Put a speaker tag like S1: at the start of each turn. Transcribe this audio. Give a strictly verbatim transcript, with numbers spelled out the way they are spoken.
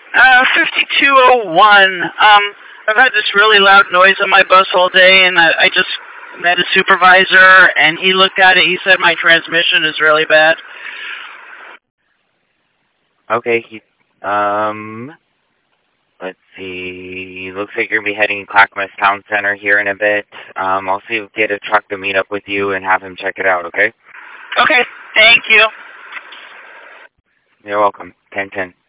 S1: Uh, fifty-two oh one. Um, I've had this really loud noise on my bus all day, and I, I just met a supervisor, and he looked at it. He said my transmission is really bad.
S2: Okay, he, um, let's see. Looks like you're going to be heading to Clackamas Town Center here in a bit. Um, I'll see if get a truck to meet up with you and have him check it out, okay?
S1: Okay, thank you.
S2: You're welcome. ten ten.